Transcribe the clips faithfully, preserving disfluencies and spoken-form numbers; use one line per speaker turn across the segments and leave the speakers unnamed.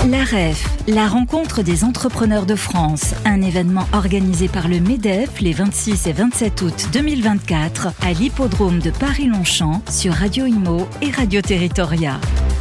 La R E F, la rencontre des entrepreneurs de France, un événement organisé par le MEDEF les vingt-six et vingt-sept août deux mille vingt-quatre à l'hippodrome de Paris-Longchamp sur Radio Imo et Radio Territoria.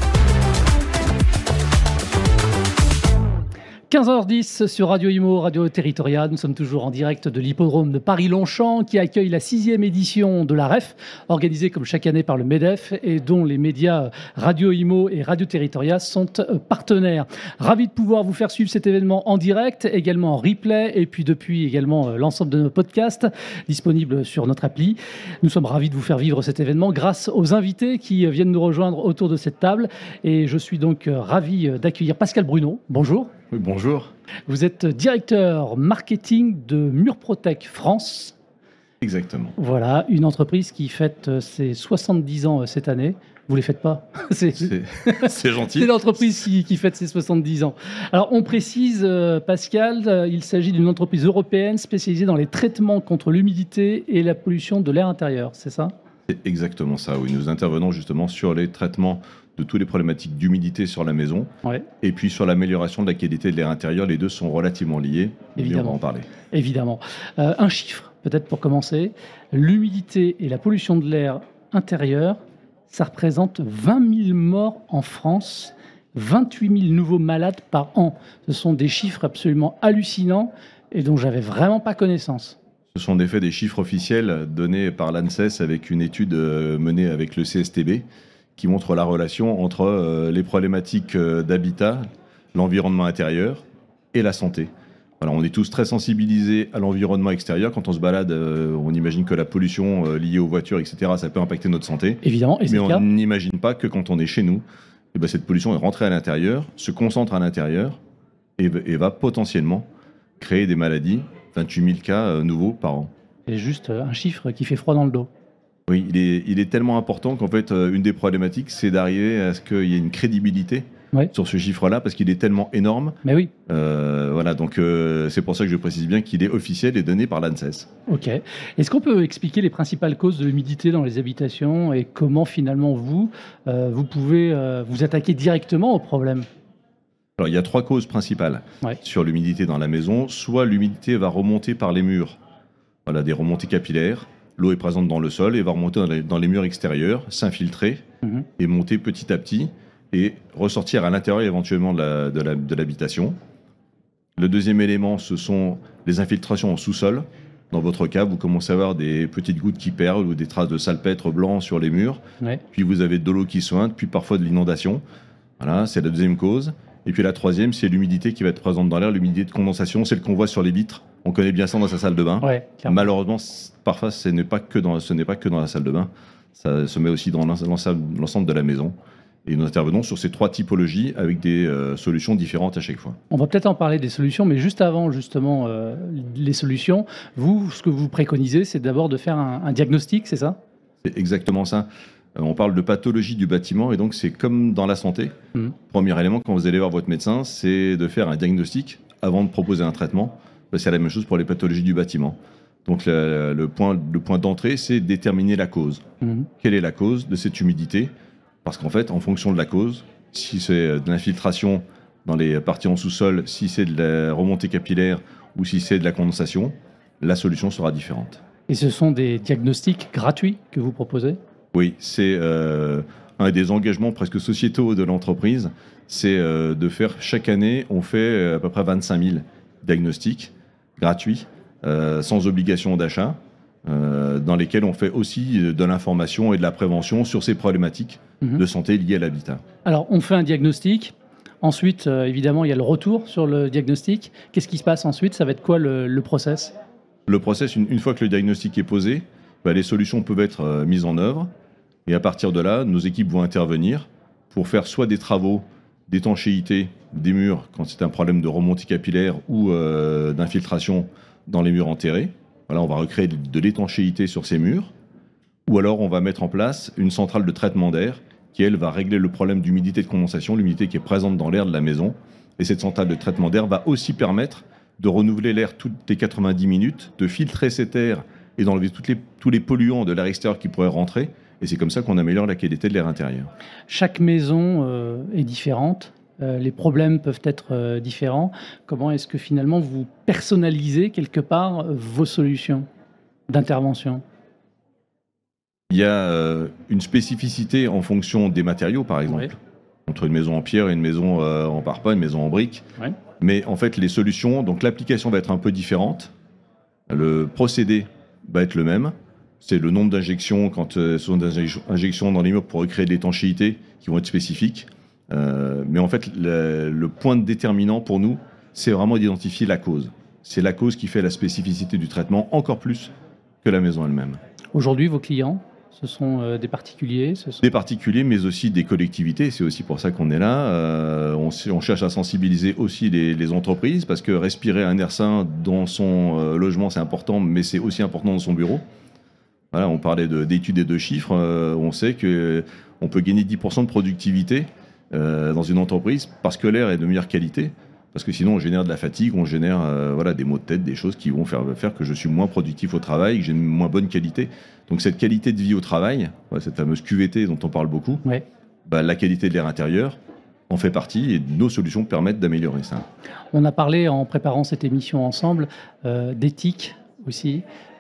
quinze heures dix sur Radio Imo, Radio Territoria. Nous sommes toujours en direct de l'hippodrome de Paris-Longchamp qui accueille la sixième édition de la R E F, organisée comme chaque année par le MEDEF et dont les médias Radio Imo et Radio Territoria sont partenaires. Ravi de pouvoir vous faire suivre cet événement en direct, également en replay et puis depuis également l'ensemble de nos podcasts disponibles sur notre appli. Nous sommes ravis de vous faire vivre cet événement grâce aux invités qui viennent nous rejoindre autour de cette table. Et je suis donc ravi d'accueillir Pascal Bruno. Bonjour.
Oui, bonjour.
Vous êtes directeur marketing de Murprotec France.
Exactement.
Voilà, une entreprise qui fête ses soixante-dix ans cette année. Vous ne les faites pas. c'est,
c'est, c'est gentil.
C'est l'entreprise qui, qui fête ses soixante-dix ans. Alors, on précise, euh, Pascal, euh, il s'agit d'une entreprise européenne spécialisée dans les traitements contre l'humidité et la pollution de l'air intérieur, c'est ça ?
C'est exactement ça, oui. Nous intervenons justement sur les traitements de toutes les problématiques d'humidité sur la maison, ouais. Et puis sur l'amélioration de la qualité de l'air intérieur. Les deux sont relativement liés,
évidemment.
Mais on va en parler.
Évidemment. Euh, un chiffre, peut-être pour commencer. L'humidité et la pollution de l'air intérieur, ça représente vingt mille morts en France, vingt-huit mille nouveaux malades par an. Ce sont des chiffres absolument hallucinants et dont j'avais vraiment pas connaissance.
Ce sont des faits des chiffres officiels donnés par l'ANSES avec une étude menée avec le C S T B qui montre la relation entre euh, les problématiques euh, d'habitat, l'environnement intérieur et la santé. Alors, on est tous très sensibilisés à l'environnement extérieur. Quand on se balade, euh, on imagine que la pollution euh, liée aux voitures, et cetera, ça peut impacter notre santé.
Évidemment, et c'est
mais
le
on
cas.
n'imagine pas que quand on est chez nous, eh ben, cette pollution est rentrée à l'intérieur, se concentre à l'intérieur et, et va potentiellement créer des maladies, vingt-huit mille cas euh, nouveaux par an.
C'est juste un chiffre qui fait froid dans le dos.
Oui, il est, il est tellement important qu'en fait, euh, une des problématiques, c'est d'arriver à ce qu'il y ait une crédibilité oui. sur ce chiffre-là, parce qu'il est tellement énorme.
Mais oui.
Euh, voilà, donc euh, c'est pour ça que je précise bien qu'il est officiel et donné par l'ANSES.
Ok. Est-ce qu'on peut expliquer les principales causes de l'humidité dans les habitations et comment finalement vous, euh, vous pouvez euh, vous attaquer directement au problème ?
Alors, il y a trois causes principales ouais. sur l'humidité dans la maison. Soit l'humidité va remonter par les murs, voilà, des remontées capillaires. L'eau est présente dans le sol et va remonter dans les, dans les murs extérieurs, s'infiltrer mmh. et monter petit à petit et ressortir à l'intérieur éventuellement de, la, de, la, de l'habitation. Le deuxième élément, ce sont les infiltrations en sous-sol. Dans votre cas, vous commencez à avoir des petites gouttes qui perlent ou des traces de salpêtre blanc sur les murs. Ouais. Puis vous avez de l'eau qui sointe, puis parfois de l'inondation. Voilà, c'est la deuxième cause. Et puis la troisième, c'est l'humidité qui va être présente dans l'air, l'humidité de condensation, celle qu'on voit sur les vitres. On connaît bien ça dans sa salle de bain. Ouais, malheureusement, parfois, ce n'est pas que dans, ce n'est pas que dans la salle de bain. Ça se met aussi dans l'ensemble de la maison. Et nous intervenons sur ces trois typologies avec des euh, solutions différentes à chaque fois.
On va peut-être en parler des solutions, mais juste avant justement euh, les solutions, vous, ce que vous préconisez, c'est d'abord de faire un, un diagnostic, c'est ça ?
C'est exactement ça. Euh, on parle de pathologie du bâtiment et donc c'est comme dans la santé. Mmh. Premier élément, quand vous allez voir votre médecin, c'est de faire un diagnostic avant de proposer un traitement. C'est la même chose pour les pathologies du bâtiment. Donc le, le, point, le point d'entrée, c'est déterminer la cause. Mmh. Quelle est la cause de cette humidité ? Parce qu'en fait, en fonction de la cause, si c'est de l'infiltration dans les parties en sous-sol, si c'est de la remontée capillaire ou si c'est de la condensation, la solution sera différente.
Et ce sont des diagnostics gratuits que vous proposez ?
Oui, c'est euh, un des engagements presque sociétaux de l'entreprise. C'est euh, de faire chaque année, on fait à peu près vingt-cinq mille diagnostics gratuits, euh, sans obligation d'achat, euh, dans lesquels on fait aussi de l'information et de la prévention sur ces problématiques mmh. de santé liées à l'habitat.
Alors, on fait un diagnostic. Ensuite, euh, évidemment, il y a le retour sur le diagnostic. Qu'est-ce qui se passe ensuite ? Ça va être quoi le, le process ?
Le process, une, une fois que le diagnostic est posé, bah, les solutions peuvent être euh, mises en œuvre. Et à partir de là, nos équipes vont intervenir pour faire soit des travaux d'étanchéité des murs quand c'est un problème de remontée capillaire ou euh, d'infiltration dans les murs enterrés. Voilà, on va recréer de l'étanchéité sur ces murs. Ou alors on va mettre en place une centrale de traitement d'air qui, elle, va régler le problème d'humidité de condensation, l'humidité qui est présente dans l'air de la maison. Et cette centrale de traitement d'air va aussi permettre de renouveler l'air toutes les quatre-vingt-dix minutes, de filtrer cet air et d'enlever toutes les, tous les polluants de l'air extérieur qui pourraient rentrer. Et c'est comme ça qu'on améliore la qualité de l'air intérieur.
Chaque maison euh, est différente. euh, les problèmes peuvent être euh, différents. Comment est-ce que finalement vous personnalisez quelque part euh, vos solutions d'intervention ?
Il y a euh, une spécificité en fonction des matériaux, par exemple, ouais. entre une maison en pierre et une maison euh, en parpaing, une maison en briques. Ouais. Mais en fait, les solutions, donc l'application va être un peu différente. Le procédé va être le même. C'est le nombre d'injections, quand euh, ce sont des injections dans les murs pour recréer de l'étanchéité qui vont être spécifiques. Euh, mais en fait, le, le point déterminant pour nous, c'est vraiment d'identifier la cause. C'est la cause qui fait la spécificité du traitement, encore plus que la maison elle-même.
Aujourd'hui, vos clients, ce sont euh, des particuliers ce sont...
Des particuliers, mais aussi des collectivités. C'est aussi pour ça qu'on est là. Euh, on, on cherche à sensibiliser aussi les, les entreprises, parce que respirer un air sain dans son euh, logement, c'est important, mais c'est aussi important dans son bureau. Voilà, on parlait de, d'études et de chiffres. Euh, on sait qu'on peut gagner dix pour cent de productivité euh, dans une entreprise parce que l'air est de meilleure qualité. Parce que sinon, on génère de la fatigue, on génère euh, voilà, des maux de tête, des choses qui vont faire, faire que je suis moins productif au travail, que j'ai une moins bonne qualité. Donc cette qualité de vie au travail, ouais, cette fameuse Q V T dont on parle beaucoup, ouais. bah, la qualité de l'air intérieur en fait partie et nos solutions permettent d'améliorer ça.
On a parlé en préparant cette émission ensemble euh, d'éthique aussi,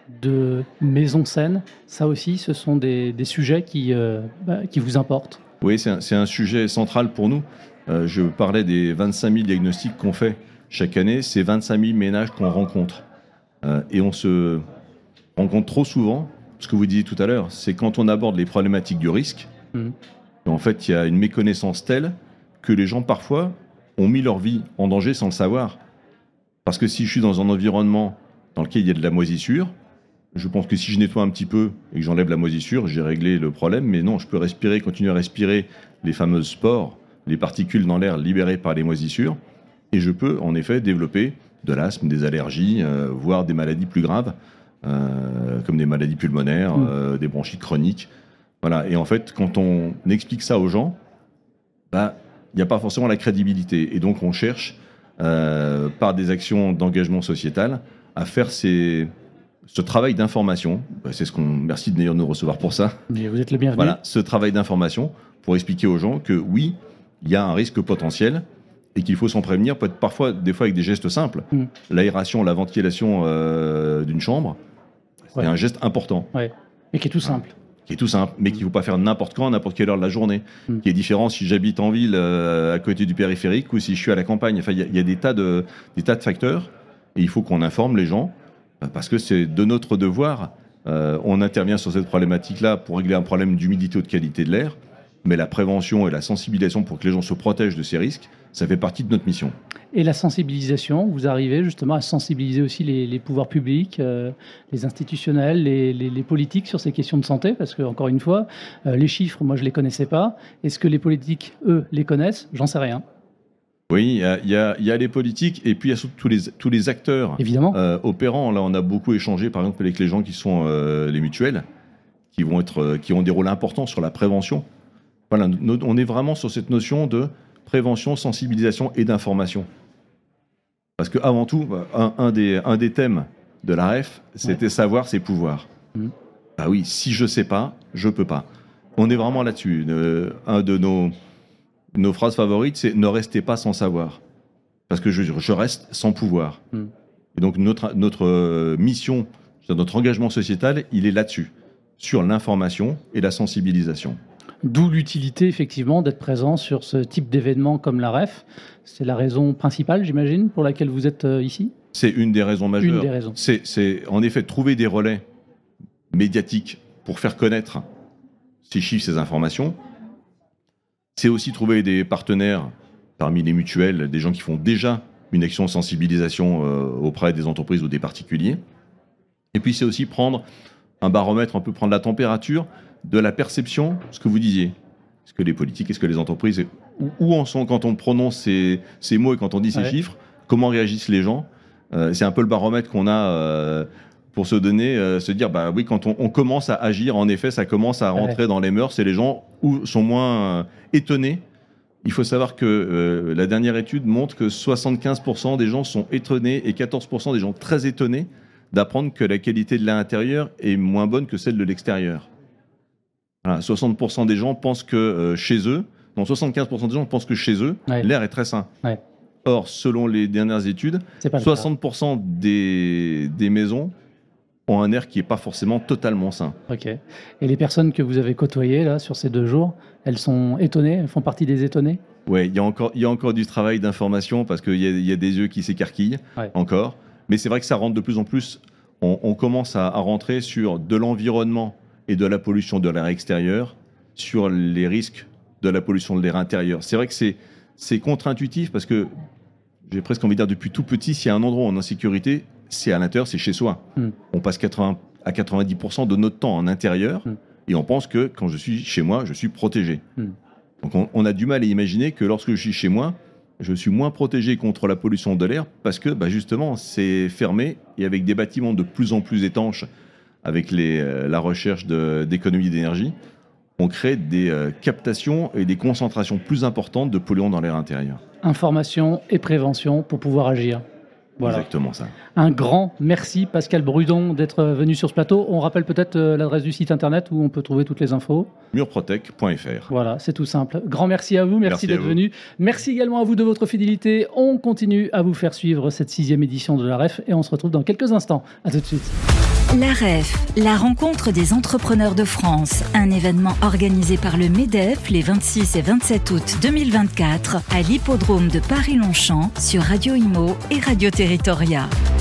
de maison saine. Ça aussi, ce sont des, des sujets qui, euh, bah, qui vous importent.
Oui, c'est un, c'est un sujet central pour nous. Euh, je parlais des vingt-cinq mille diagnostics qu'on fait chaque année. C'est vingt-cinq mille ménages qu'on rencontre. Euh, et on se rencontre trop souvent. Ce que vous disiez tout à l'heure, c'est quand on aborde les problématiques du risque. Mmh. En fait, il y a une méconnaissance telle que les gens, parfois, ont mis leur vie en danger sans le savoir. Parce que si je suis dans un environnement dans lequel il y a de la moisissure, je pense que si je nettoie un petit peu et que j'enlève la moisissure, j'ai réglé le problème. Mais non, je peux respirer, continuer à respirer les fameuses spores, les particules dans l'air libérées par les moisissures. Et je peux, en effet, développer de l'asthme, des allergies, euh, voire des maladies plus graves. Euh, comme des maladies pulmonaires, mmh. euh, des bronchites chroniques. Voilà. Et en fait, quand on explique ça aux gens, bah, il n'y a pas forcément la crédibilité. Et donc, on cherche, euh, par des actions d'engagement sociétal, à faire ces, ce travail d'information. Bah, c'est ce qu'on, merci d'ailleurs de nous recevoir pour ça.
Mais vous êtes le bienvenu.
Voilà, ce travail d'information pour expliquer aux gens que oui, il y a un risque potentiel et qu'il faut s'en prévenir, peut-être parfois, des fois, avec des gestes simples. Mmh. L'aération, la ventilation euh, d'une chambre, c'est ouais. un geste important.
Ouais. Mais qui est tout simple.
Ah, qui est tout simple, mais mmh. qu'il ne faut pas faire n'importe quand, à n'importe quelle heure de la journée. Mmh. Qui est différent si j'habite en ville, euh, à côté du périphérique, ou si je suis à la campagne. Enfin, il y, y a des tas, de, des tas de facteurs, et il faut qu'on informe les gens, parce que c'est de notre devoir. Euh, on intervient sur cette problématique-là pour régler un problème d'humidité ou de qualité de l'air, mais la prévention et la sensibilisation pour que les gens se protègent de ces risques, ça fait partie de notre mission.
Et la sensibilisation, vous arrivez justement à sensibiliser aussi les, les pouvoirs publics, euh, les institutionnels, les, les, les politiques sur ces questions de santé, parce que, encore une fois, euh, les chiffres, moi je ne les connaissais pas. Est-ce que les politiques, eux, les connaissent ? J'en sais rien.
Oui, il y a, y a, y a les politiques et puis il y a surtout tous les, tous les acteurs euh, opérants. Là, on a beaucoup échangé, par exemple, avec les gens qui sont euh, les mutuelles, qui, vont être, euh, qui ont des rôles importants sur la prévention. Voilà, on est vraiment sur cette notion de prévention, sensibilisation et d'information. Parce qu'avant tout, un, un, des, un des thèmes de l'A R E F, c'était ouais. savoir ses pouvoirs. Mmh. Ah oui, si je ne sais pas, je ne peux pas. On est vraiment là-dessus. Euh, un de nos, nos phrases favorites, c'est « ne restez pas sans savoir ». Parce que je, je reste sans pouvoir. Mmh. Et donc notre, notre mission, notre engagement sociétal, il est là-dessus, sur l'information et la sensibilisation.
D'où l'utilité, effectivement, d'être présent sur ce type d'événement comme l'A R E F. C'est la raison principale, j'imagine, pour laquelle vous êtes euh, ici ?
C'est une des raisons majeures.
Une des raisons.
C'est, c'est en effet trouver des relais médiatiques pour faire connaître ces chiffres, ces informations. C'est aussi trouver des partenaires parmi les mutuelles, des gens qui font déjà une action de sensibilisation euh, auprès des entreprises ou des particuliers. Et puis c'est aussi prendre un baromètre, un peu prendre la température de la perception, ce que vous disiez. Est-ce que les politiques, est-ce que les entreprises, où, où en sont quand on prononce ces, ces mots et quand on dit ces ouais. chiffres, comment réagissent les gens ? euh, C'est un peu le baromètre qu'on a euh, pour se donner, euh, se dire, bah oui, quand on, on commence à agir, en effet, ça commence à rentrer ouais. dans les mœurs et les gens ou sont moins euh, étonnés. Il faut savoir que euh, la dernière étude montre que soixante-quinze pour cent des gens sont étonnés et quatorze pour cent des gens très étonnés d'apprendre que la qualité de l'intérieur est moins bonne que celle de l'extérieur. Voilà, soixante pour cent des gens pensent que euh, chez eux, Non, soixante-quinze pour cent des gens pensent que chez eux,
ouais.
l'air est très sain.
Ouais.
Or, selon les dernières études, soixante pour cent des, des maisons ont un air qui n'est pas forcément totalement sain.
Ok. Et les personnes que vous avez côtoyées là, sur ces deux jours, elles sont étonnées, elles font partie des étonnés?
Oui, il y a encore, il y a encore du travail d'information parce qu'il y a, il y a des yeux qui s'écarquillent ouais. encore. Mais c'est vrai que ça rentre de plus en plus. On, on commence à, à rentrer sur de l'environnement et de la pollution de l'air extérieur, sur les risques de la pollution de l'air intérieur. C'est vrai que c'est, c'est contre-intuitif parce que, j'ai presque envie de dire depuis tout petit, s'il y a un endroit où on est en sécurité, c'est à l'intérieur, c'est chez soi. Mm. On passe quatre-vingts à quatre-vingt-dix pour cent de notre temps en intérieur mm. et on pense que quand je suis chez moi, je suis protégé. Mm. Donc on, on a du mal à imaginer que lorsque je suis chez moi, je suis moins protégé contre la pollution de l'air parce que bah justement, c'est fermé et avec des bâtiments de plus en plus étanches, avec les, euh, la recherche de, d'économie d'énergie, on crée des euh, captations et des concentrations plus importantes de polluants dans l'air intérieur.
Information et prévention pour pouvoir agir. Voilà.
Exactement ça.
Un grand merci Pascal Brudon d'être venu sur ce plateau. On rappelle peut-être l'adresse du site internet où on peut trouver toutes les infos.
murprotec point f r.
Voilà, c'est tout simple. Grand merci à vous, merci, merci d'être venu. Merci également à vous de votre fidélité. On continue à vous faire suivre cette sixième édition de la R E F et on se retrouve dans quelques instants. À tout de suite.
La R E F, la rencontre des entrepreneurs de France, un événement organisé par le MEDEF les vingt-six et vingt-sept août deux mille vingt-quatre à l'hippodrome de Paris-Longchamp sur Radio Imo et Radio Territoria.